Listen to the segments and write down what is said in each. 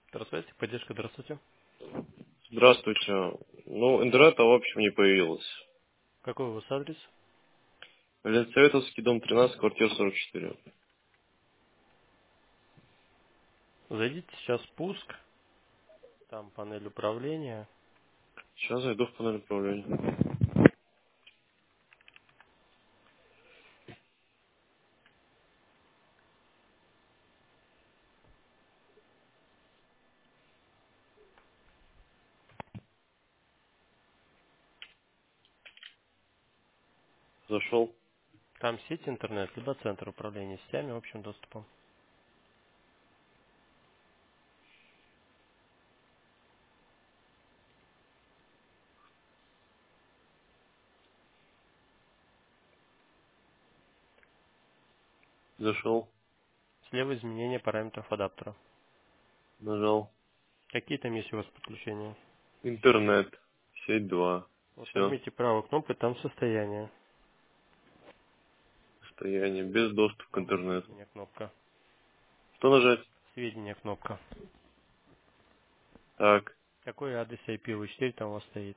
Здравствуйте, поддержка, здравствуйте. Здравствуйте. Ну, интернета, в общем, не появилось. Какой у вас адрес? Ленсоветовский, дом 13, квартира 44. Зайдите сейчас в пуск, там панель управления. Сейчас зайду в панель управления. Зашел. Там сеть интернет, либо центр управления сетями общим доступом. Зашел. Слева изменение параметров адаптера. Нажал. Какие там есть у вас подключения? Интернет. Сеть 2. Вот Все. нажмите правой кнопкой, там состояние. Состояние. Без доступа к Там интернету. сведения кнопка. Что нажать? Сведения кнопка. Так. Какой адрес IPv4 там у вас стоит?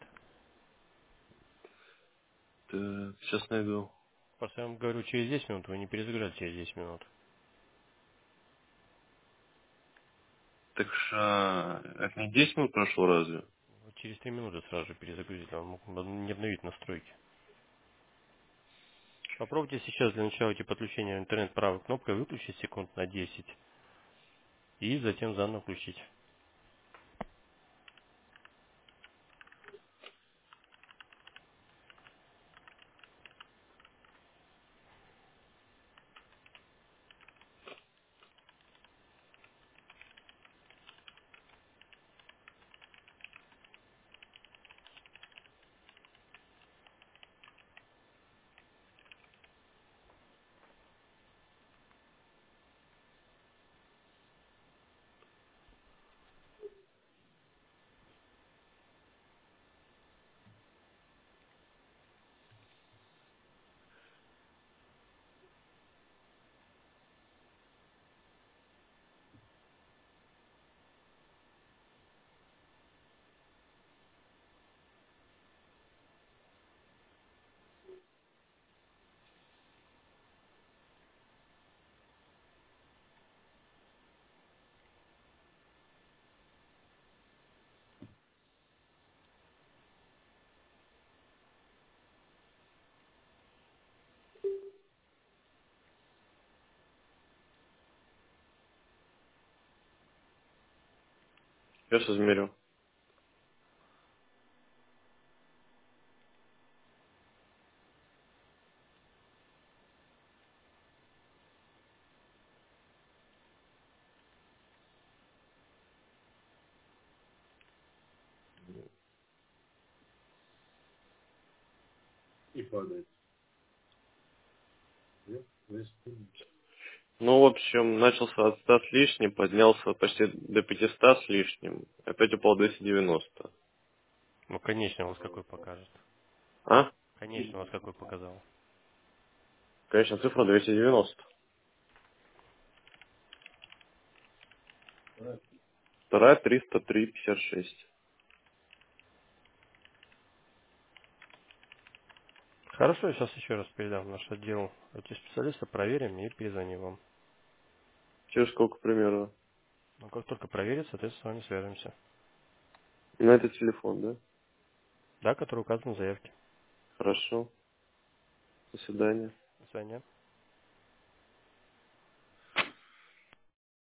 Так. Сейчас найду. Просто я вам говорю через 10 минут, вы не перезагружайте через 10 минут. Так это не 10 минут прошло разве? Вот через 3 минуты сразу же перезагрузить, вам могут не обновить настройки. Попробуйте сейчас для начала эти подключения в интернет правой кнопкой выключить секунд на 10 и затем заново включить. Сейчас измерю. Ну, в общем, начался от 100 с лишним, поднялся почти до 500 с лишним. Опять упал 290. Ну, конечно, у вас какой покажет. А? Конечно, у вас какой показал. Конечно, цифра 290. Вторая 303,56. Хорошо, я сейчас еще раз передам в наш отдел эти специалиста, проверим и перезвоним вам. Через сколько примерно? Но как только проверит, соответственно, с вами свяжемся. На этот телефон, да? Да, который указан в заявке. Хорошо. До свидания. До свидания.